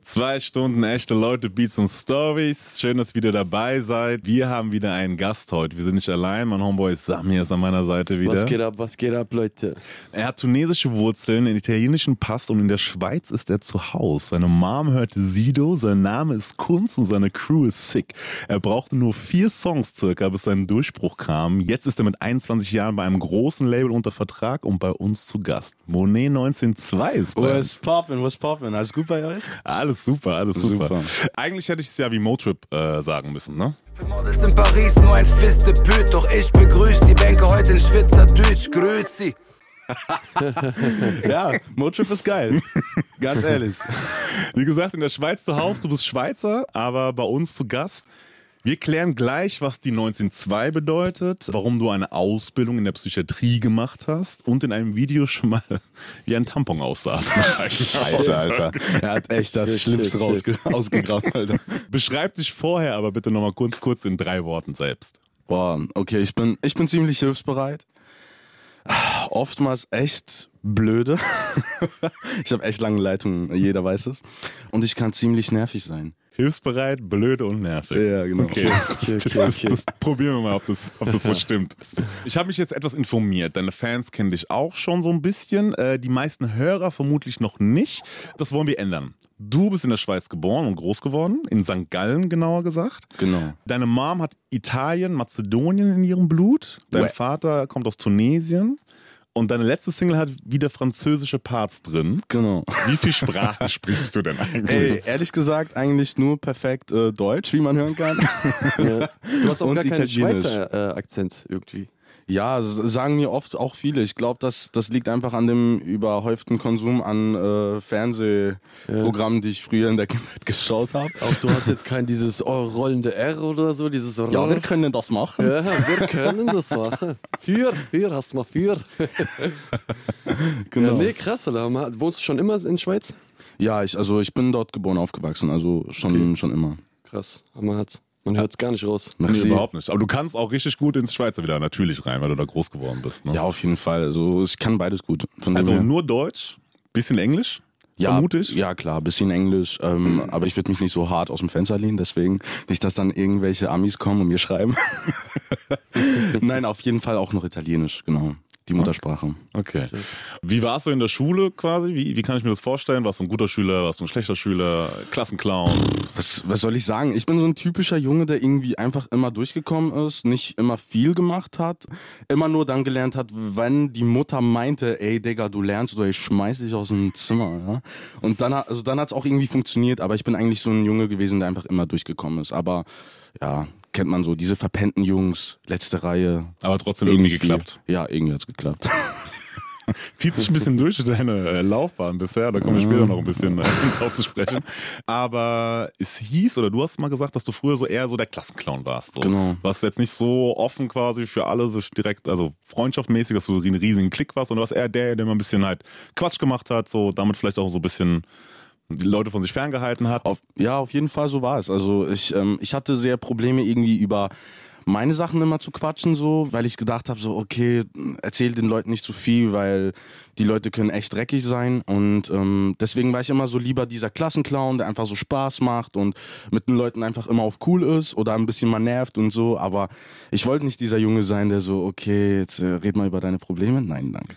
2 Stunden echte Leute, Beats und Stories. Schön, dass ihr wieder dabei seid. Wir haben wieder einen Gast heute. Wir sind nicht allein. Mein Homeboy Samir ist an meiner Seite wieder. Was geht ab, Leute? Er hat tunesische Wurzeln, einen italienischen Pass und in der Schweiz ist er zu Hause. Seine Mom hört Sido, sein Name ist Kunst und seine Crew ist sick. Er brauchte nur 4 Songs circa, bis sein Durchbruch kam. Jetzt ist er mit 21 Jahren bei einem großen Label unter Vertrag und bei uns zu Gast. Monet 19.2 ist bei uns. Was poppin'? Alles gut bei euch? Alles super. Eigentlich hätte ich es ja wie Motrip sagen müssen, ne? Für Models in Paris nur ein Fistebüt, doch ich begrüße die Banker heute in Schweizerdeutsch. Grüezi. Ja, Motrip ist geil. Ganz ehrlich. Wie gesagt, in der Schweiz zu Hause, du bist Schweizer, aber bei uns zu Gast. Wir klären gleich, was die 19.2 bedeutet, warum du eine Ausbildung in der Psychiatrie gemacht hast und in einem Video schon mal wie ein Tampon aussahst. Scheiße, Alter. Er hat echt das Schlimmste ausgegraben, Alter. Beschreib dich vorher aber bitte nochmal kurz in 3 Worten selbst. Boah, okay, ich bin ziemlich hilfsbereit. Oftmals echt blöde. Ich habe echt lange Leitungen, jeder weiß es. Und ich kann ziemlich nervig sein. Hilfsbereit, blöde und nervig. Ja, genau. Okay. Das probieren wir mal, ob das so stimmt. Ich habe mich jetzt etwas informiert. Deine Fans kennen dich auch schon so ein bisschen. Die meisten Hörer vermutlich noch nicht. Das wollen wir ändern. Du bist in der Schweiz geboren und groß geworden. In St. Gallen genauer gesagt. Genau. Deine Mom hat Italien, Mazedonien in ihrem Blut. Dein Vater kommt aus Tunesien. Und deine letzte Single hat wieder französische Parts drin. Genau. Wie viel Sprache sprichst du denn eigentlich? Ey, ehrlich gesagt eigentlich nur perfekt Deutsch, wie man hören kann. Ja. Du hast auch Und gar keinen Italienisch. Schweizer Akzent irgendwie. Ja, sagen mir oft auch viele. Ich glaube, das liegt einfach an dem überhäuften Konsum an Fernsehprogrammen, die ich früher in der Kindheit geschaut habe. Auch du hast jetzt kein dieses rollende R oder so, dieses Ja, wir können das machen. Ja, wir können das machen. Für, hast du mal für. Genau. Ja, nee, krass, Alter. Wohnst du schon immer in Schweiz? Ja, ich bin dort geboren, aufgewachsen, also schon immer. Krass, man hört es gar nicht raus. Nee, Merci. überhaupt nicht. Aber du kannst auch richtig gut ins Schweizer wieder natürlich rein, weil du da groß geworden bist. Ne? Ja, auf jeden Fall. Also ich kann beides gut. Von dem Also her. nur Deutsch, bisschen Englisch, Ja, vermute ich. Ja, klar, bisschen Englisch, aber ich würde mich nicht so hart aus dem Fenster lehnen, deswegen nicht, dass dann irgendwelche Amis kommen und mir schreiben. Nein, auf jeden Fall auch noch Italienisch, genau. Die Muttersprache. Okay. Wie warst du in der Schule quasi? Wie kann ich mir das vorstellen? Warst du ein guter Schüler? Warst du ein schlechter Schüler? Klassenclown? Was soll ich sagen? Ich bin so ein typischer Junge, der irgendwie einfach immer durchgekommen ist, nicht immer viel gemacht hat, immer nur dann gelernt hat, wenn die Mutter meinte, ey Digga, du lernst oder ich schmeiß dich aus dem Zimmer. Ja? Und dann hat's auch irgendwie funktioniert, aber ich bin eigentlich so ein Junge gewesen, der einfach immer durchgekommen ist. Aber ja, kennt man so, diese verpennten Jungs, letzte Reihe. Aber trotzdem irgendwie geklappt. Ja, irgendwie hat's geklappt. Zieht sich ein bisschen durch deine Laufbahn bisher, da kommen wir später noch ein bisschen drauf zu sprechen. Aber es hieß, oder du hast mal gesagt, dass du früher so eher so der Klassenclown warst. So. Genau. Du warst jetzt nicht so offen quasi für alle, so direkt, also freundschaftmäßig, dass du einen riesigen Klick warst, sondern du warst eher der mal ein bisschen halt Quatsch gemacht hat, so damit vielleicht auch so ein bisschen die Leute von sich ferngehalten hat. Auf jeden Fall so war es. Also ich hatte sehr Probleme irgendwie über meine Sachen immer zu quatschen, so, weil ich gedacht habe, so okay, erzähl den Leuten nicht zu viel, weil die Leute können echt dreckig sein und deswegen war ich immer so lieber dieser Klassenclown, der einfach so Spaß macht und mit den Leuten einfach immer auf cool ist oder ein bisschen mal nervt und so, aber ich wollte nicht dieser Junge sein, der so, okay, jetzt red mal über deine Probleme. Nein, danke.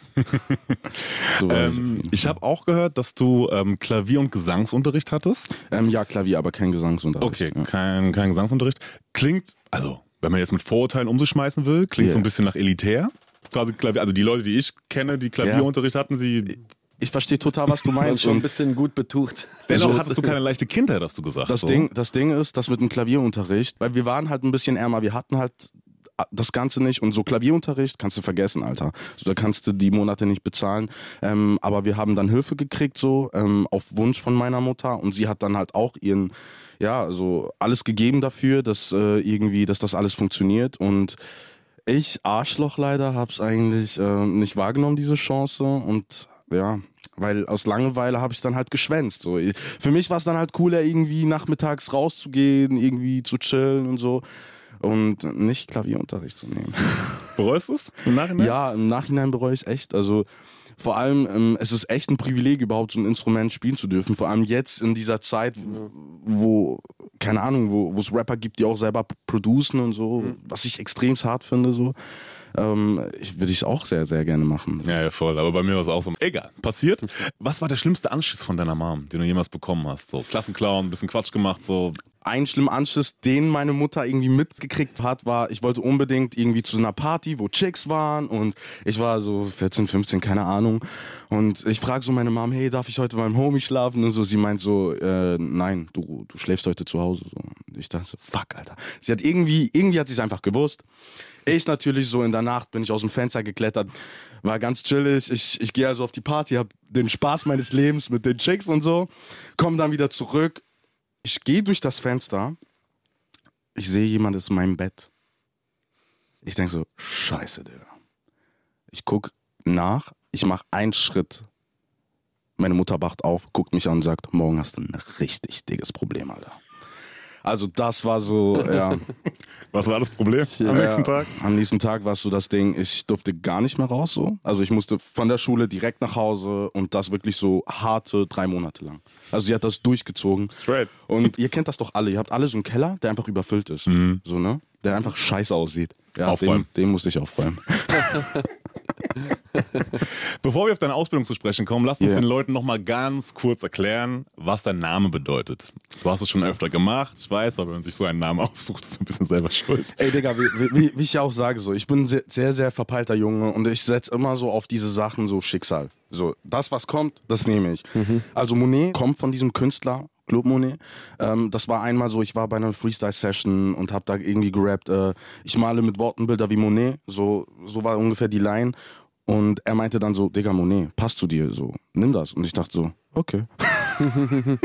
So war Ich habe auch gehört, dass du Klavier- und Gesangsunterricht hattest. ja, Klavier, aber kein Gesangsunterricht. Okay, Ja. kein Gesangsunterricht. Klingt, also wenn man jetzt mit Vorurteilen um sich schmeißen will, klingt so ein bisschen nach elitär. Quasi Klavier, also die Leute, die ich kenne, die Klavierunterricht hatten, Ich verstehe total, was du Man ist meinst. schon ein Und bisschen gut betucht. dennoch hattest du keine leichte Kindheit, hast du gesagt. das so. Ding ist, dass mit dem Klavierunterricht, weil wir waren halt ein bisschen ärmer, wir hatten halt das Ganze nicht und so Klavierunterricht kannst du vergessen, Alter. So, da kannst du die Monate nicht bezahlen. Aber wir haben dann Hilfe gekriegt, so auf Wunsch von meiner Mutter und sie hat dann halt auch so alles gegeben dafür, dass das alles funktioniert und ich, Arschloch leider, hab's eigentlich nicht wahrgenommen, diese Chance und ja, weil aus Langeweile habe ich dann halt geschwänzt. So. Für mich war es dann halt cooler, irgendwie nachmittags rauszugehen, irgendwie zu chillen und so und nicht Klavierunterricht zu nehmen. Bereust du es im Nachhinein? Ja, im Nachhinein bereue ich es echt. Also vor allem, es ist echt ein Privileg, überhaupt so ein Instrument spielen zu dürfen. Vor allem jetzt in dieser Zeit, wo, keine Ahnung, wo es Rapper gibt, die auch selber producen und so, was ich extrem hart finde, so. Würde ich es auch sehr, sehr gerne machen. Ja, voll. Aber bei mir war es auch so. Egal, passiert. Was war der schlimmste Anschiss von deiner Mom, den du jemals bekommen hast? So Klassenclown, ein bisschen Quatsch gemacht, so. Ein schlimmer Anschiss, den meine Mutter irgendwie mitgekriegt hat, war, ich wollte unbedingt irgendwie zu einer Party, wo Chicks waren und ich war so 14, 15, keine Ahnung. Und ich frage so meine Mom, hey, darf ich heute beim Homie schlafen? Und so, sie meint so, nein, du schläfst heute zu Hause. So. Und ich dachte so, fuck, Alter. Sie hat irgendwie hat sie es einfach gewusst. Ich natürlich so in der Nacht bin ich aus dem Fenster geklettert, war ganz chillig. Ich gehe also auf die Party, hab den Spaß meines Lebens mit den Chicks und so, komm dann wieder zurück. Ich gehe durch das Fenster, ich sehe jemand ist in meinem Bett. Ich denke so, scheiße, Digga. Ich guck nach, ich mache einen Schritt. Meine Mutter wacht auf, guckt mich an und sagt, morgen hast du ein richtig dickes Problem, Alter. Also das war so, ja. Was war das Problem am nächsten Tag? Am nächsten Tag war es so das Ding, ich durfte gar nicht mehr raus so. Also ich musste von der Schule direkt nach Hause und das wirklich so harte 3 Monate lang. Also sie hat das durchgezogen. Straight. Und ihr kennt das doch alle, ihr habt alle so einen Keller, der einfach überfüllt ist. So, ne? Der einfach scheiße aussieht. Ja, Aufräumen. Den musste ich aufräumen. Bevor wir auf deine Ausbildung zu sprechen kommen, lass uns den Leuten nochmal ganz kurz erklären, was dein Name bedeutet. Du hast es schon öfter gemacht, ich weiß, aber wenn man sich so einen Namen aussucht, ist man ein bisschen selber schuld. Ey, Digga, wie ich ja auch sage, so, ich bin ein sehr, sehr verpeilter Junge und ich setze immer so auf diese Sachen so Schicksal. So, das, was kommt, das nehme ich. Also Monet kommt von diesem Künstler, Claude Monet. Das war einmal so, ich war bei einer Freestyle-Session und hab da irgendwie gerappt, ich male mit Worten Bilder wie Monet, so war ungefähr die Line. Und er meinte dann so, Digga, Monet, passt zu dir, so, nimm das. Und ich dachte so, okay. Und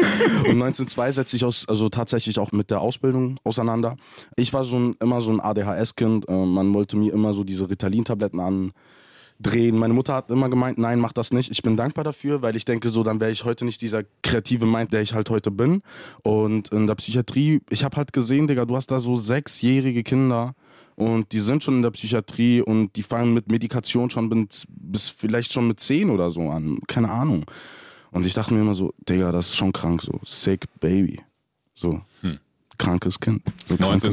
1902 setze ich also tatsächlich auch mit der Ausbildung auseinander. Ich war immer so ein ADHS-Kind, man wollte mir immer so diese Ritalin-Tabletten andrehen. Meine Mutter hat immer gemeint, nein, mach das nicht. Ich bin dankbar dafür, weil ich denke so, dann wäre ich heute nicht dieser kreative Mind, der ich halt heute bin. Und in der Psychiatrie, ich habe halt gesehen, Digga, du hast da so 6-jährige Kinder, und die sind schon in der Psychiatrie und die fangen mit Medikation schon bis vielleicht schon mit 10 oder so an. Keine Ahnung. Und ich dachte mir immer so, Digga, das ist schon krank so. Sick Baby. So. Krankes Kind. So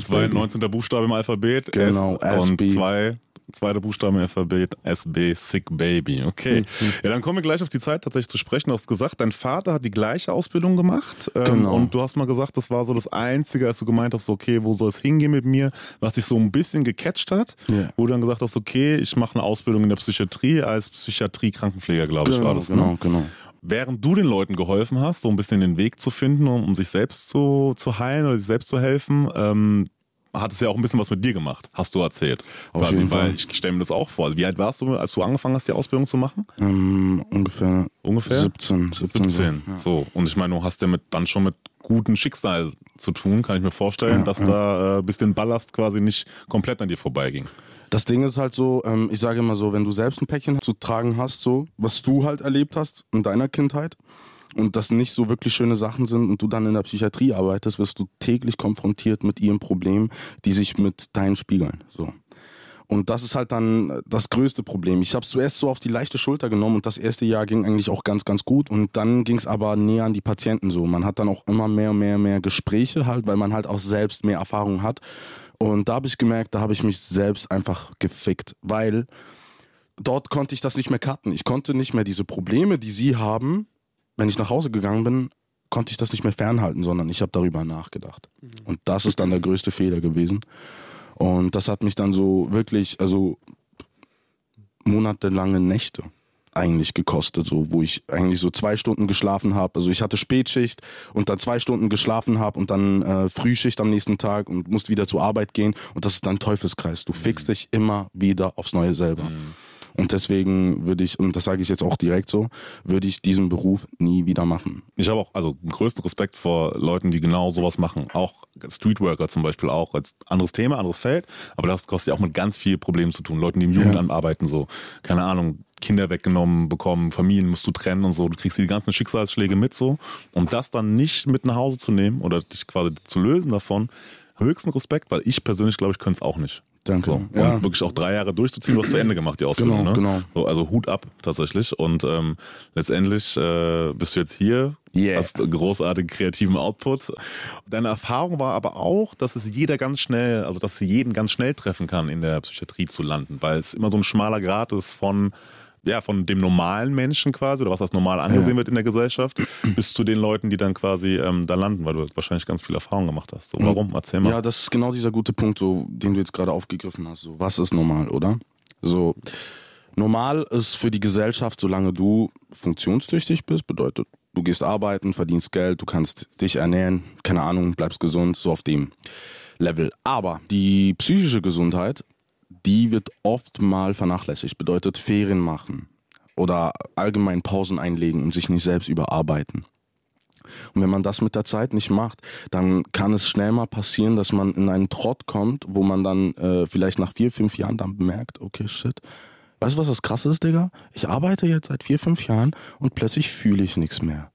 19 Buchstabe im Alphabet. Genau, S und SB. Zweiter Buchstabe im Alphabet, SB, Sick Baby. Okay. Ja, dann kommen wir gleich auf die Zeit tatsächlich zu sprechen. Du hast gesagt, dein Vater hat die gleiche Ausbildung gemacht. Genau. Und du hast mal gesagt, das war so das Einzige, als du gemeint hast, okay, wo soll es hingehen mit mir, was dich so ein bisschen gecatcht hat. Yeah. Wo du dann gesagt hast, okay, ich mache eine Ausbildung in der Psychiatrie als Psychiatrie-Krankenpfleger, glaube ich, war das. Ne? Genau. Während du den Leuten geholfen hast, so ein bisschen den Weg zu finden, um sich selbst zu heilen oder sich selbst zu helfen, hat es ja auch ein bisschen was mit dir gemacht, hast du erzählt. Auf jeden Fall. Ich stelle mir das auch vor. Also wie alt warst du, als du angefangen hast, die Ausbildung zu machen? Ungefähr 17. So. Und ich meine, du hast ja dann schon mit gutem Schicksal zu tun, kann ich mir vorstellen, dass da bis den Ballast quasi nicht komplett an dir vorbeiging. Das Ding ist halt so, ich sage immer so, wenn du selbst ein Päckchen zu tragen hast, so, was du halt erlebt hast in deiner Kindheit, und das nicht so wirklich schöne Sachen sind und du dann in der Psychiatrie arbeitest, wirst du täglich konfrontiert mit ihren Problemen, die sich mit deinen spiegeln. So. Und das ist halt dann das größte Problem. Ich habe es zuerst so auf die leichte Schulter genommen und das erste Jahr ging eigentlich auch ganz, ganz gut. Und dann ging es aber näher an die Patienten so. Man hat dann auch immer mehr Gespräche halt, weil man halt auch selbst mehr Erfahrung hat. Und da habe ich gemerkt, da habe ich mich selbst einfach gefickt, weil dort konnte ich das nicht mehr cutten. Ich konnte nicht mehr diese Probleme, die sie haben, wenn ich nach Hause gegangen bin, konnte ich das nicht mehr fernhalten, sondern ich habe darüber nachgedacht. Und das ist dann der größte Fehler gewesen. Und das hat mich dann so wirklich, also monatelange Nächte eigentlich gekostet, so, wo ich eigentlich so 2 Stunden geschlafen habe. Also ich hatte Spätschicht und dann 2 Stunden geschlafen habe und dann Frühschicht am nächsten Tag und musste wieder zur Arbeit gehen. Und das ist dann Teufelskreis. Du fickst dich immer wieder aufs Neue selber. Und deswegen würde ich, und das sage ich jetzt auch direkt so, würde ich diesen Beruf nie wieder machen. Ich habe auch größten Respekt vor Leuten, die genau sowas machen. Auch Streetworker zum Beispiel auch. Als anderes Thema, anderes Feld. Aber das kostet ja auch mit ganz vielen Problemen zu tun. Leuten, die im Jugendamt arbeiten, so, keine Ahnung, Kinder weggenommen bekommen, Familien musst du trennen und so. Du kriegst die ganzen Schicksalsschläge mit so. Um das dann nicht mit nach Hause zu nehmen oder dich quasi zu lösen davon, höchsten Respekt, weil ich persönlich glaube, ich könnte es auch nicht. Danke. So, Ja. und wirklich auch 3 Jahre durchzuziehen, du hast zu Ende gemacht, die Ausbildung. Genau, ne? genau. So, also Hut ab tatsächlich. Und letztendlich bist du jetzt hier, hast großartigen kreativen Output. Deine Erfahrung war aber auch, dass es jeder ganz schnell, also dass sie jeden ganz schnell treffen kann, in der Psychiatrie zu landen, weil es immer so ein schmaler Grat ist von dem normalen Menschen quasi, oder was als normal angesehen wird in der Gesellschaft, bis zu den Leuten, die dann quasi da landen, weil du wahrscheinlich ganz viel Erfahrung gemacht hast. So, warum? Erzähl mal. Ja, das ist genau dieser gute Punkt, so, den du jetzt gerade aufgegriffen hast. So, was ist normal, oder? So, normal ist für die Gesellschaft, solange du funktionstüchtig bist, bedeutet, du gehst arbeiten, verdienst Geld, du kannst dich ernähren, keine Ahnung, bleibst gesund, so auf dem Level. Aber die psychische Gesundheit, die wird oft mal vernachlässigt. Bedeutet Ferien machen oder allgemein Pausen einlegen und sich nicht selbst überarbeiten. Und wenn man das mit der Zeit nicht macht, dann kann es schnell mal passieren, dass man in einen Trott kommt, wo man dann vielleicht nach 4, 5 Jahren dann bemerkt, okay, shit, weißt du, was das Krasse ist, Digga? Ich arbeite jetzt seit 4, 5 Jahren und plötzlich fühle ich nichts mehr.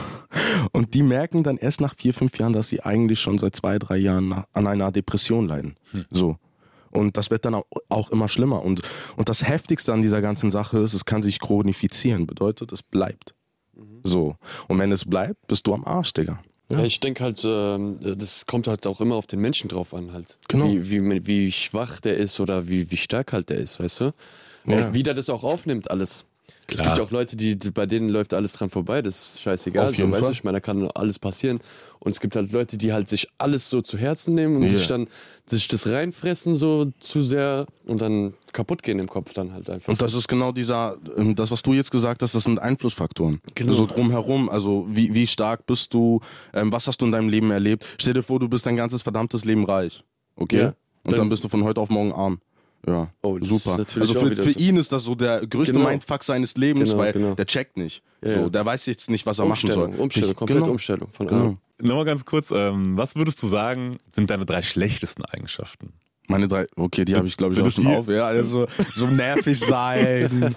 Und die merken dann erst nach 4, 5 Jahren, dass sie eigentlich schon seit 2, 3 Jahren an einer Depression leiden. So. Und das wird dann auch immer schlimmer. Und das Heftigste an dieser ganzen Sache ist, es kann sich chronifizieren. Bedeutet, es bleibt. So. Und wenn es bleibt, bist du am Arsch, Digga. Ja, ich denke halt, das kommt halt auch immer auf den Menschen drauf an halt. Genau. Wie schwach der ist oder wie stark halt der ist, weißt du? Ja. Wie der das auch aufnimmt, alles. Klar. Es gibt ja auch Leute, bei denen läuft alles dran vorbei, das ist scheißegal. Auf jeden weißt Fall. du, ich meine, da kann alles passieren. Und es gibt halt Leute, die halt sich alles so zu Herzen nehmen und sich das reinfressen so zu sehr und dann kaputt gehen im Kopf dann halt einfach. Und das ist genau das, was du jetzt gesagt hast, das sind Einflussfaktoren. Genau. So drumherum, also wie stark bist du, was hast du in deinem Leben erlebt? Stell dir vor, du bist dein ganzes verdammtes Leben reich, okay? Ja. Und dann bist du von heute auf morgen arm. Ja, Oh, das super. ist natürlich Also auch für wieder so. ihn ist das so der größte Genau. Mindfuck seines Lebens, Genau, weil genau. der checkt nicht. Ja, So, ja. der weiß jetzt nicht, was er machen soll. Umstellung, komplette Genau. Umstellung von Genau. allem. Nochmal ganz kurz, was würdest du sagen, sind deine 3 schlechtesten Eigenschaften? Meine 3, okay, die habe ich glaube ich Sind auch das schon die? auf. Ja, also so nervig sein,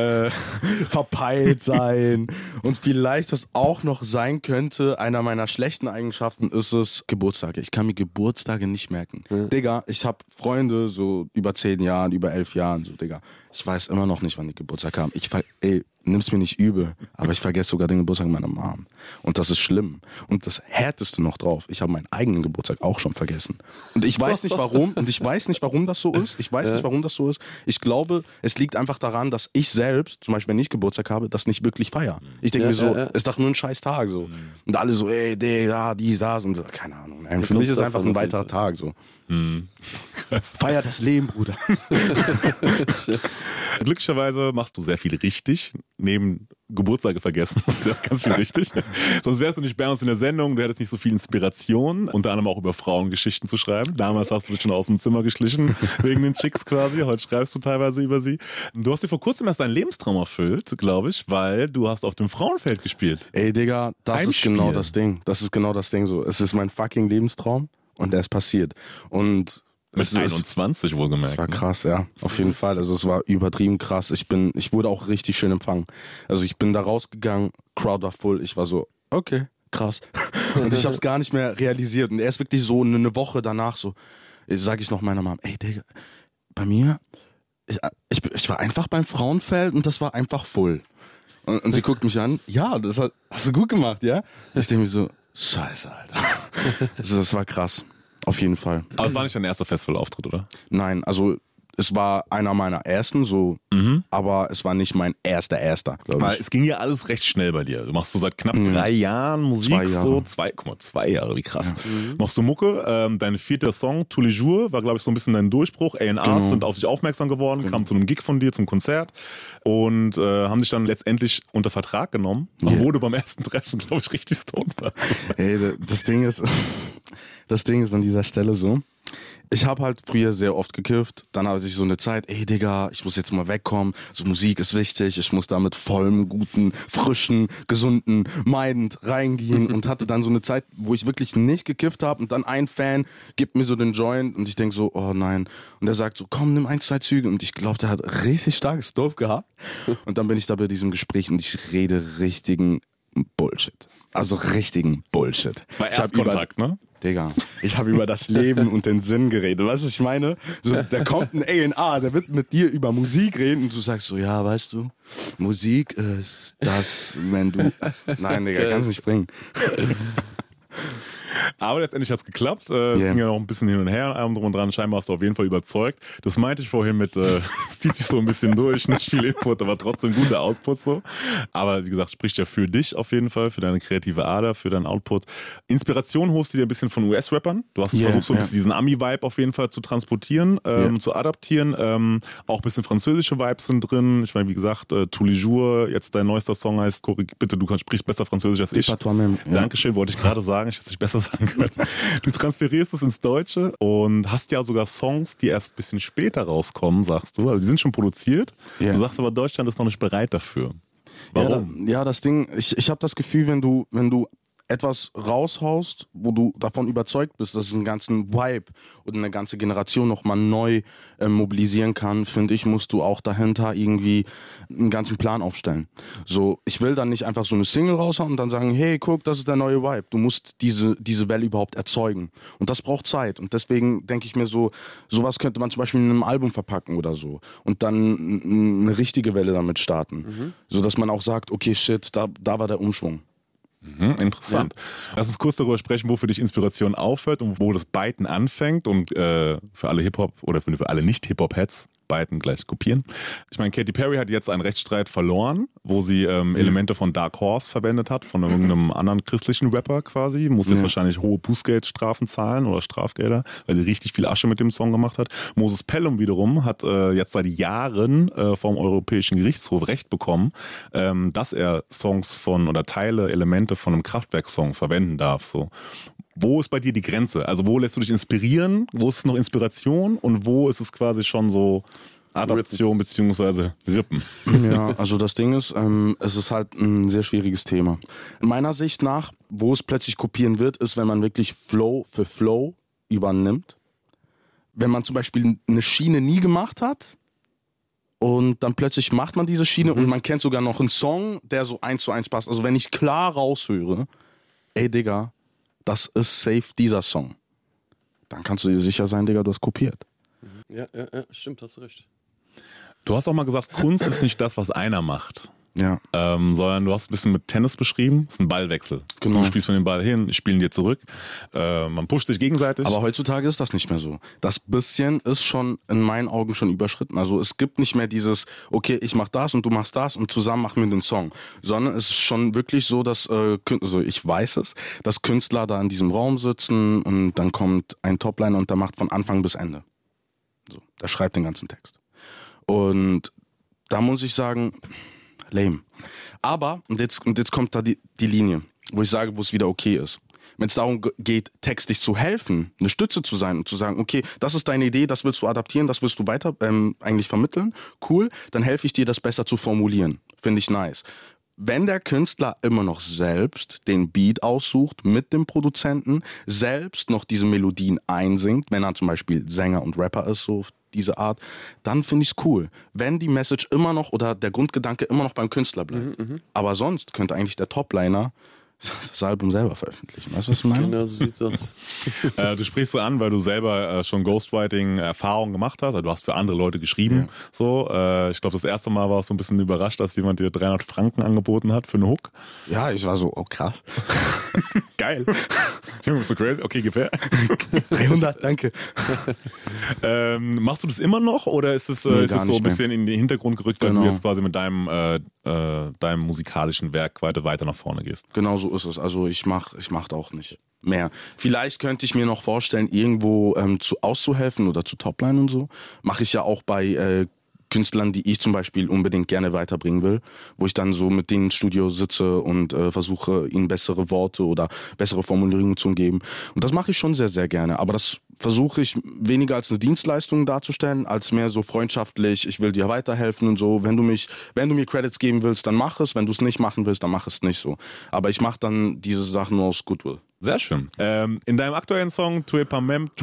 verpeilt sein und vielleicht, was auch noch sein könnte, einer meiner schlechten Eigenschaften ist es, Geburtstage. Ich kann mir Geburtstage nicht merken. Digga, ich habe Freunde so über 10 Jahren, über 11 Jahren, so Digga. Ich weiß immer noch nicht, wann die Geburtstag haben. Nimm's mir nicht übel, aber ich vergesse sogar den Geburtstag meiner Mom. Und das ist schlimm. Und das Härteste noch drauf, ich habe meinen eigenen Geburtstag auch schon vergessen. Und ich weiß nicht warum, das so ist. Ich glaube, es liegt einfach daran, dass ich selbst, zum Beispiel wenn ich Geburtstag habe, das nicht wirklich feiere. Ich denke mir so, ist doch nur ein scheiß Tag so. Und alle so, ey, Digga, dies, das und so. Keine Ahnung. Für mich ist es einfach ein weiterer Tag so. Feier das Leben, Bruder. Glücklicherweise machst du sehr viel richtig, neben Geburtstage vergessen, machst du ja auch ganz viel richtig. Sonst wärst du nicht bei uns in der Sendung, du hättest nicht so viel Inspiration, unter anderem auch über Frauengeschichten zu schreiben. Damals hast du dich schon aus dem Zimmer geschlichen, wegen den Chicks quasi, heute schreibst du teilweise über sie. Du hast dir vor kurzem erst deinen Lebenstraum erfüllt, glaube ich, weil du hast auf dem Frauenfeld gespielt. Ey, Digga, das ist Heimspiel. genau das Ding. Das ist genau das Ding so. Es ist mein fucking Lebenstraum und der ist passiert. Und Mit es ist, 21 wohlgemerkt. das war ne? krass, ja. Auf jeden Fall. Also es war übertrieben krass. Ich wurde auch richtig schön empfangen. Also ich bin da rausgegangen, Crowd war full. Ich war so, okay, krass. Und ich habe es gar nicht mehr realisiert. Und erst wirklich so eine Woche danach so, sage ich noch meiner Mom, ey Digga, bei mir, ich war einfach beim Frauenfeld und das war einfach full. Und sie guckt mich an, ja, hast du gut gemacht, ja? Ich denke mir so, scheiße, Alter. Also das war krass. Auf jeden Fall. Aber es war nicht dein erster Festivalauftritt, oder? Nein, also es war einer meiner ersten, aber es war nicht mein erster, glaube Weil ich. es ging ja alles recht schnell bei dir. Du machst so seit knapp 3 Jahren Musik, 2 Jahre. so 2,2 Jahre, wie krass. Machst du Mucke, dein 4. Song, Tous les jours, war glaube ich so ein bisschen dein Durchbruch. A&Rs sind auf dich aufmerksam geworden, kamen zu einem Gig von dir, zum Konzert und haben dich dann letztendlich unter Vertrag genommen, obwohl du beim ersten Treffen, glaube ich, richtig stoned warst. Ey, das Ding ist an dieser Stelle so, ich habe halt früher sehr oft gekifft, dann hatte ich so eine Zeit, ey Digga, ich muss jetzt mal wegkommen, so Musik ist wichtig, ich muss da mit vollem, guten, frischen, gesunden Mind reingehen und hatte dann so eine Zeit, wo ich wirklich nicht gekifft habe und dann ein Fan gibt mir so den Joint und ich denk so, oh nein, und der sagt so, komm, nimm 1, 2 Züge und ich glaube, der hat richtig starkes Dope gehabt und dann bin ich da bei diesem Gespräch und ich rede richtigen Bullshit. Also richtigen Bullshit. War Erstkontakt, ne? Digga, ich habe über das Leben und den Sinn geredet. Weißt du, was ich meine? So, da kommt ein A&R, der wird mit dir über Musik reden und du sagst so, ja, weißt du, Musik ist das, wenn du... Nein, Digga, kannst nicht bringen. Aber letztendlich hat es geklappt. Es ging ja noch ein bisschen hin und her, drum und dran. Scheinbar hast du auf jeden Fall überzeugt. Das meinte ich vorhin mit, es zieht sich so ein bisschen durch, nicht viel Input, aber trotzdem guter Output so. Aber wie gesagt, spricht ja für dich auf jeden Fall, für deine kreative Ader, für deinen Output. Inspiration holst du dir ein bisschen von US-Rappern. Du hast versucht, so ein bisschen diesen Ami-Vibe auf jeden Fall zu transportieren, zu adaptieren. Auch ein bisschen französische Vibes sind drin. Ich meine, wie gesagt, Tous les jours, jetzt dein neuester Song heißt, bitte, du sprichst besser Französisch als ich. Dankeschön, wollte ich gerade sagen. Ich hätte es nicht besser sagen können. Du transferierst es ins Deutsche und hast ja sogar Songs, die erst ein bisschen später rauskommen, sagst du. Also die sind schon produziert. Du sagst aber, Deutschland ist noch nicht bereit dafür. Warum? Ja, das Ding, ich habe das Gefühl, wenn du etwas raushaust, wo du davon überzeugt bist, dass es einen ganzen Vibe oder eine ganze Generation nochmal neu mobilisieren kann, finde ich, musst du auch dahinter irgendwie einen ganzen Plan aufstellen. So, ich will dann nicht einfach so eine Single raushauen und dann sagen, hey, guck, das ist der neue Vibe. Du musst diese Welle überhaupt erzeugen. Und das braucht Zeit. Und deswegen denke ich mir so, sowas könnte man zum Beispiel in einem Album verpacken oder so. Und dann eine richtige Welle damit starten. So dass man auch sagt, okay, shit, da war der Umschwung. Interessant. Ja. Lass uns kurz darüber sprechen, wo für dich Inspiration aufhört und wo das Byten anfängt und für alle Hip-Hop oder für alle Nicht-Hip-Hop-Heads Byten gleich kopieren. Ich meine, Katy Perry hat jetzt einen Rechtsstreit verloren, wo sie Elemente von Dark Horse verwendet hat, von irgendeinem anderen christlichen Rapper quasi. Muss jetzt wahrscheinlich hohe Bußgeldstrafen zahlen oder Strafgelder, weil sie richtig viel Asche mit dem Song gemacht hat. Moses Pelham wiederum hat jetzt seit Jahren vom Europäischen Gerichtshof Recht bekommen, dass er Songs oder Teile, Elemente von einem Kraftwerk-Song verwenden darf. So. Wo ist bei dir die Grenze? Also wo lässt du dich inspirieren? Wo ist es noch Inspiration? Und wo ist es quasi schon so Adaption bzw. Rippen? Ja, also das Ding ist, es ist halt ein sehr schwieriges Thema. Meiner Sicht nach, wo es plötzlich kopieren wird, ist, wenn man wirklich Flow für Flow übernimmt. Wenn man zum Beispiel eine Schiene nie gemacht hat und dann plötzlich macht man diese Schiene und man kennt sogar noch einen Song, der so 1:1 passt. Also wenn ich klar raushöre, ey Digga, das ist safe dieser Song. Dann kannst du dir sicher sein, Digga, du hast kopiert. Ja, stimmt, hast du recht. Du hast auch mal gesagt, Kunst ist nicht das, was einer macht. Ja. Sondern du hast ein bisschen mit Tennis beschrieben, es ist ein Ballwechsel. Genau. Du spielst von den Ball hin, ich spiele ihn dir zurück. Man pusht sich gegenseitig. Aber heutzutage ist das nicht mehr so. Das bisschen ist schon in meinen Augen schon überschritten. Also es gibt nicht mehr dieses, okay, ich mach das und du machst das und zusammen machen wir den Song. Sondern es ist schon wirklich so, dass, also ich weiß es, dass Künstler da in diesem Raum sitzen und dann kommt ein Topliner und der macht von Anfang bis Ende. So, der schreibt den ganzen Text. Und da muss ich sagen, lame. Aber, und jetzt kommt da die Linie, wo ich sage, wo es wieder okay ist. Wenn es darum geht, textlich zu helfen, eine Stütze zu sein und zu sagen, okay, das ist deine Idee, das willst du adaptieren, das willst du weiter eigentlich vermitteln, cool, dann helfe ich dir, das besser zu formulieren. Finde ich nice. Wenn der Künstler immer noch selbst den Beat aussucht mit dem Produzenten, selbst noch diese Melodien einsingt, wenn er zum Beispiel Sänger und Rapper ist, so auf diese Art, dann finde ich es cool. Wenn die Message immer noch oder der Grundgedanke immer noch beim Künstler bleibt. Aber sonst könnte eigentlich der Topliner das Album selber veröffentlichen. Weißt du, was ich meine? Genau, so sieht's aus. Du sprichst so an, weil du selber schon Ghostwriting-Erfahrungen gemacht hast. Also du hast für andere Leute geschrieben. Ja. So, ich glaube, das erste Mal war es so ein bisschen überrascht, dass jemand dir 300 Franken angeboten hat für einen Hook. Ja, ich war so, oh krass. Geil. Ich so crazy. Okay, gefällt. 300, danke. Machst du das immer noch oder ist es so ein bisschen in den Hintergrund gerückt, weil du jetzt quasi mit deinem musikalischen Werk weiter nach vorne gehst? Genau so ist es. Also ich mach auch nicht mehr. Vielleicht könnte ich mir noch vorstellen, irgendwo auszuhelfen oder zu Topline und so. Mache ich ja auch bei Künstlern, die ich zum Beispiel unbedingt gerne weiterbringen will, wo ich dann so mit denen im Studio sitze und versuche, ihnen bessere Worte oder bessere Formulierungen zu geben. Und das mache ich schon sehr, sehr gerne. Aber das versuche ich weniger als eine Dienstleistung darzustellen, als mehr so freundschaftlich, ich will dir weiterhelfen und so. Wenn du mir Credits geben willst, dann mach es. Wenn du es nicht machen willst, dann mach es nicht so. Aber ich mache dann diese Sachen nur aus Goodwill. Sehr schön. In deinem aktuellen Song Tu es pas même toi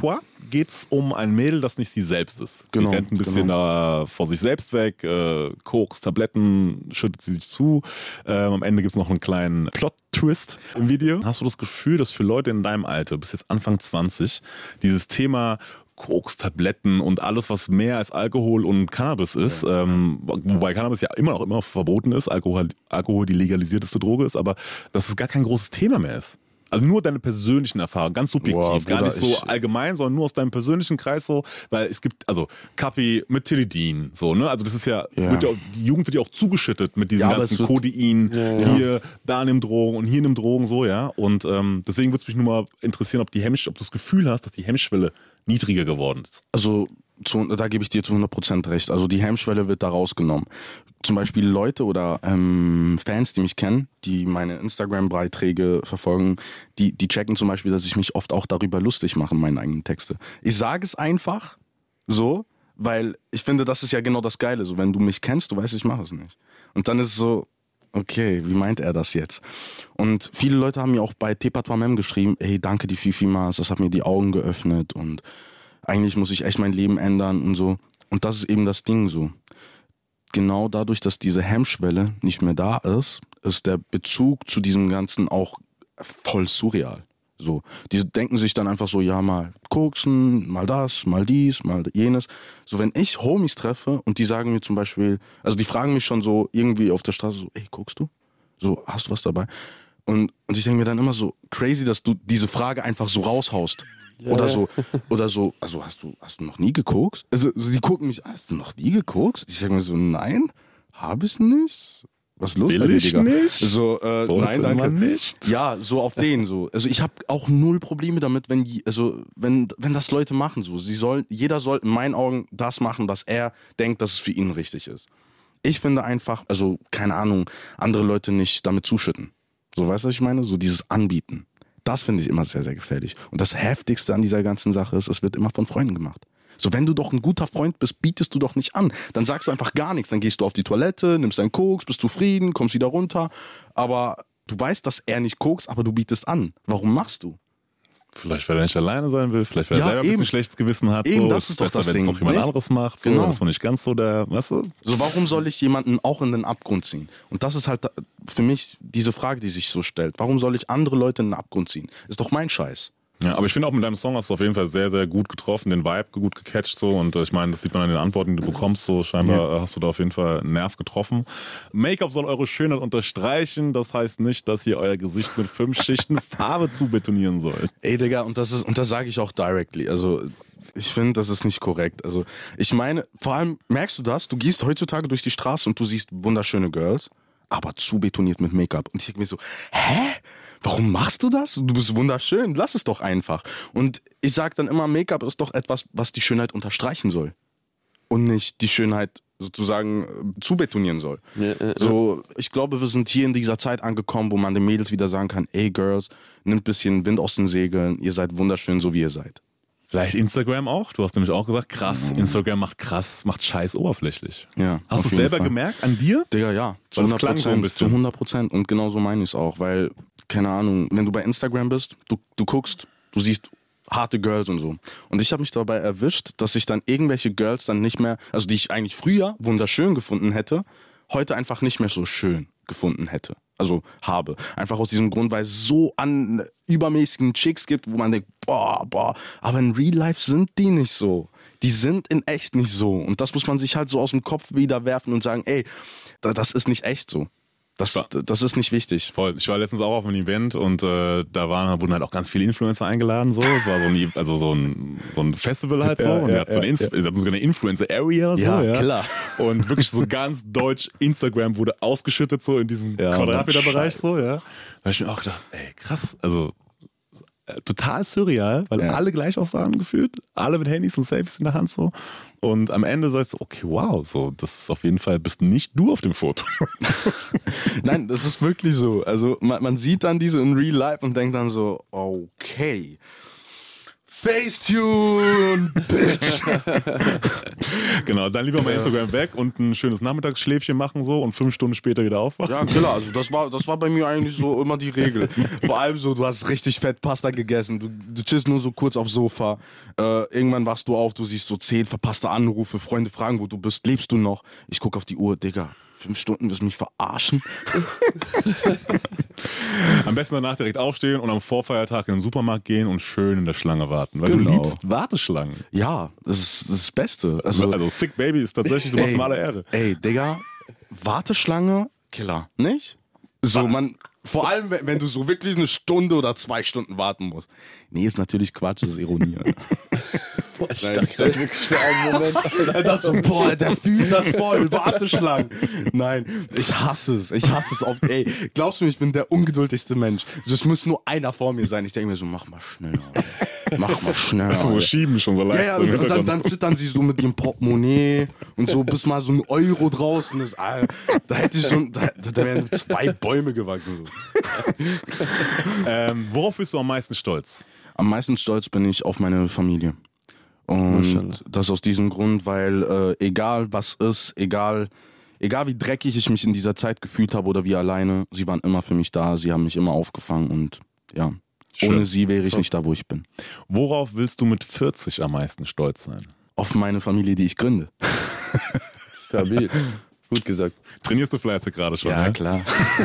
geht's um ein Mädel, das nicht sie selbst ist. Genau, Sie rennt ein bisschen vor sich selbst weg, Koks, Tabletten, schüttet sie sich zu. Am Ende gibt's noch einen kleinen Plot-Twist im Video. Hast du das Gefühl, dass für Leute in deinem Alter, bis jetzt Anfang 20, dieses Thema Koks, Tabletten und alles, was mehr als Alkohol und Cannabis ist, wobei Cannabis ja immer noch verboten ist, Alkohol die legalisierteste Droge ist, aber dass es gar kein großes Thema mehr ist. Also nur deine persönlichen Erfahrungen, ganz subjektiv, gar nicht so allgemein, sondern nur aus deinem persönlichen Kreis so, weil es gibt, also Kapi mit Tilidin, so, ne, also das ist die Jugend wird ja auch zugeschüttet mit diesen ganzen Codein, hier, da nimm Drogen und hier nimm Drogen, so, ja, und deswegen würde es mich nur mal interessieren, ob du das Gefühl hast, dass die Hemmschwelle niedriger geworden ist. Also da gebe ich dir zu 100% recht. Also die Hemmschwelle wird da rausgenommen. Zum Beispiel Leute oder Fans, die mich kennen, die meine Instagram-Beiträge verfolgen, die checken zum Beispiel, dass ich mich oft auch darüber lustig mache, meine eigenen Texte. Ich sage es einfach so, weil ich finde, das ist ja genau das Geile. So, wenn du mich kennst, du weißt, ich mache es nicht. Und dann ist es so, okay, wie meint er das jetzt? Und viele Leute haben mir auch bei Tepatwamem geschrieben, ey, danke die Fifimas, das hat mir die Augen geöffnet und eigentlich muss ich echt mein Leben ändern und so. Und das ist eben das Ding so. Genau dadurch, dass diese Hemmschwelle nicht mehr da ist, ist der Bezug zu diesem Ganzen auch voll surreal. So, die denken sich dann einfach so, ja, mal koksen, mal das, mal dies, mal jenes. So, wenn ich Homies treffe und die sagen mir zum Beispiel, also die fragen mich schon so irgendwie auf der Straße so, ey, kokst du? So, hast du was dabei? Und ich denke mir dann immer so, crazy, dass du diese Frage einfach so raushaust. Ja. Oder so, also hast du noch nie gekokst? Also die gucken mich, hast du noch nie gekokst? Ich sage mir so, nein, habe ich nicht. Was ist los bei dir, Digga? Nicht? So, nein, danke. Nicht? Ja, so auf den so. Also ich habe auch null Probleme damit, wenn das Leute machen so. Jeder soll in meinen Augen das machen, was er denkt, dass es für ihn richtig ist. Ich finde einfach, also keine Ahnung, andere Leute nicht damit zuschütten. So, weißt du, was ich meine? So dieses Anbieten. Das finde ich immer sehr, sehr gefährlich. Und das Heftigste an dieser ganzen Sache ist, es wird immer von Freunden gemacht. So, wenn du doch ein guter Freund bist, bietest du doch nicht an. Dann sagst du einfach gar nichts. Dann gehst du auf die Toilette, nimmst deinen Koks, bist zufrieden, kommst wieder runter. Aber du weißt, dass er nicht kokst, aber du bietest an. Warum machst du? Vielleicht, weil er nicht alleine sein will, vielleicht, weil er selber ein bisschen schlechtes Gewissen hat. Eben, so. das ist doch besser, das wenn Ding. es noch jemand anderes macht. So. Genau. Das war nicht ganz so der, weißt du? So, warum soll ich jemanden auch in den Abgrund ziehen? Und das ist halt für mich diese Frage, die sich so stellt. Warum soll ich andere Leute in den Abgrund ziehen? Ist doch mein Scheiß. Ja, aber ich finde auch mit deinem Song hast du auf jeden Fall sehr, sehr gut getroffen, den Vibe gut gecatcht so und ich meine, das sieht man an den Antworten, die du bekommst, so scheinbar hast du da auf jeden Fall einen Nerv getroffen. Make-up soll eure Schönheit unterstreichen, das heißt nicht, dass ihr euer Gesicht mit 5 Schichten Farbe zubetonieren sollt. Ey, Digga, und das sage ich auch directly, also ich finde, das ist nicht korrekt. Also ich meine, vor allem merkst du das, du gehst heutzutage durch die Straße und du siehst wunderschöne Girls, aber zu betoniert mit Make-up. Und ich denke mir so, hä? Warum machst du das? Du bist wunderschön, lass es doch einfach. Und ich sage dann immer, Make-up ist doch etwas, was die Schönheit unterstreichen soll. Und nicht die Schönheit sozusagen zu betonieren soll. So, ich glaube, wir sind hier in dieser Zeit angekommen, wo man den Mädels wieder sagen kann, ey Girls, nimmt ein bisschen Wind aus den Segeln, ihr seid wunderschön, so wie ihr seid. Vielleicht Instagram auch? Du hast nämlich auch gesagt, krass, Instagram macht scheiß oberflächlich. Ja, hast du es selber gemerkt an dir? Digga, ja. Zu 100%. Zu 100%. Und genau so meine ich es auch. Weil, keine Ahnung, wenn du bei Instagram bist, du guckst, du siehst harte Girls und so. Und ich habe mich dabei erwischt, dass ich dann irgendwelche Girls dann nicht mehr, also die ich eigentlich früher wunderschön gefunden hätte, heute einfach nicht mehr so schön gefunden hätte. Also habe. Einfach aus diesem Grund, weil es so an übermäßigen Chicks gibt, wo man denkt, boah. Aber in Real Life sind die nicht so. Die sind in echt nicht so. Und das muss man sich halt so aus dem Kopf wieder werfen und sagen, ey, das ist nicht echt so. Das ist nicht wichtig. Voll. Ich war letztens auch auf einem Event und wurden halt auch ganz viele Influencer eingeladen. So. Es war so ein Festival halt so. Und die hatten sogar eine Influencer-Area. So, ja, klar. Und wirklich so ganz deutsch Instagram wurde ausgeschüttet so in diesem Quadratmeterbereich. So, ja. Da hab ich mir auch gedacht, ey, krass. Also total surreal, weil alle gleich aussahen gefühlt. Alle mit Handys und Selfies in der Hand so. Und am Ende sagst du, okay, wow, so, das ist auf jeden Fall, bist nicht du auf dem Foto. Nein, das ist wirklich so. Also man sieht dann diese in Real Life und denkt dann so, okay, Facetune, Bitch. Genau, dann lieber mal Instagram weg und ein schönes Nachmittagsschläfchen machen so und 5 Stunden später wieder aufwachen. Ja, klar, also das war bei mir eigentlich so immer die Regel. Vor allem so, du hast richtig fett Pasta gegessen, du chillst nur so kurz aufs Sofa, irgendwann wachst du auf, du siehst so 10 verpasste Anrufe, Freunde fragen, wo du bist, lebst du noch? Ich guck auf die Uhr, Digga, 5 Stunden, willst du mich verarschen? Am besten danach direkt aufstehen und am Vorfeiertag in den Supermarkt gehen und schön in der Schlange warten. Weil Genau. du liebst Warteschlangen. Ja, das ist das Beste. Also Sick Baby ist tatsächlich die maximale Ehre. Ey, Digga, Warteschlange, Killer, nicht? So, vor allem, wenn du so wirklich 1 Stunde oder 2 Stunden warten musst. Nee, ist natürlich Quatsch, das ist Ironie. Boah, ich dachte wirklich für einen Moment, Alter. Er dachte so, boah, der fühlt das voll, Warteschlangen. Nein, ich hasse es oft. Ey, glaubst du mir, ich bin der ungeduldigste Mensch. Es muss nur einer vor mir sein. Ich denke mir so, mach mal schneller. Mach mal schneller. Das ist so schieben schon so leicht. Ja, so im und Hintergrund. dann zittern sie so mit ihrem Portemonnaie und so, bis mal so 1 Euro draußen ist. Alter, da hätte ich schon, da wären 2 Bäume gewachsen. So. Worauf bist du am meisten stolz? Am meisten stolz bin ich auf meine Familie. Und das aus diesem Grund, weil egal was ist, egal wie dreckig ich mich in dieser Zeit gefühlt habe oder wie alleine, sie waren immer für mich da, sie haben mich immer aufgefangen und ja, Schön. ohne sie wäre ich nicht da, wo ich bin. Worauf willst du mit 40 am meisten stolz sein? Auf meine Familie, die ich gründe. Stabil. Gut gesagt. Trainierst du fleißig gerade schon? Ja, ne? klar.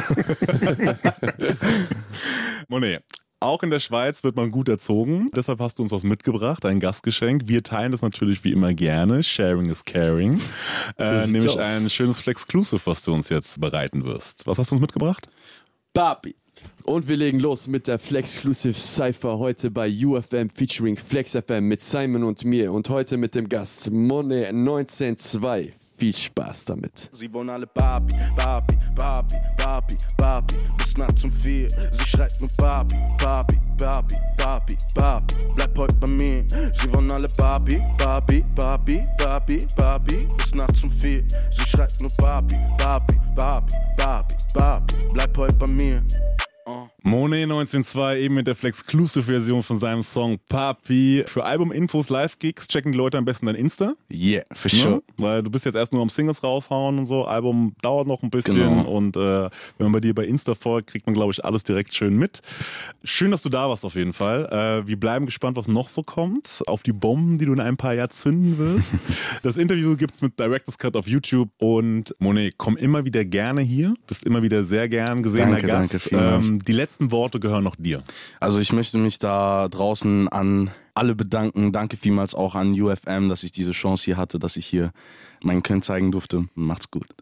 Monet, auch in der Schweiz wird man gut erzogen. Deshalb hast du uns was mitgebracht, ein Gastgeschenk. Wir teilen das natürlich wie immer gerne. Sharing is caring. Nämlich aus. ein schönes Flexclusive, was du uns jetzt bereiten wirst. Was hast du uns mitgebracht? Papi. Und wir legen los mit der Flexclusive Cypher heute bei UFM featuring Flex FM mit Simon und mir und heute mit dem Gast Monet 192. Viel Spaß damit. Sie wollen alle Papi, Papi, Papi, Papi, Papi, bis nachts um 4. Sie schreit nur Papi, Papi, Papi, Papi, Papi, bleib heute bei mir. Sie wollen alle Papi, Papi, Papi, Papi, Papi, bis nachts um 4. Sie schreit nur Papi, Papi, Papi, Papi, Papi, bleib heute bei mir. Monet 192 eben mit der Flexclusive-Version von seinem Song Papi. Für Album-Infos, Live-Gigs checken die Leute am besten dein Insta. Yeah, for Ne? sure. Weil du bist jetzt erst nur am Singles raushauen und so. Album dauert noch ein bisschen. Genau. Und wenn man bei dir bei Insta folgt, kriegt man, glaube ich, alles direkt schön mit. Schön, dass du da warst auf jeden Fall. Wir bleiben gespannt, was noch so kommt. Auf die Bomben, die du in ein paar Jahren zünden wirst. Das Interview gibt es mit Director's Cut auf YouTube. Und Monet, komm immer wieder gerne hier. Bist immer wieder sehr gern gesehener Danke, Gast. danke, vielen Die letzten Worte gehören noch dir. Also ich möchte mich da draußen an alle bedanken. Danke vielmals auch an UFM, dass ich diese Chance hier hatte, dass ich hier mein Können zeigen durfte. Macht's gut.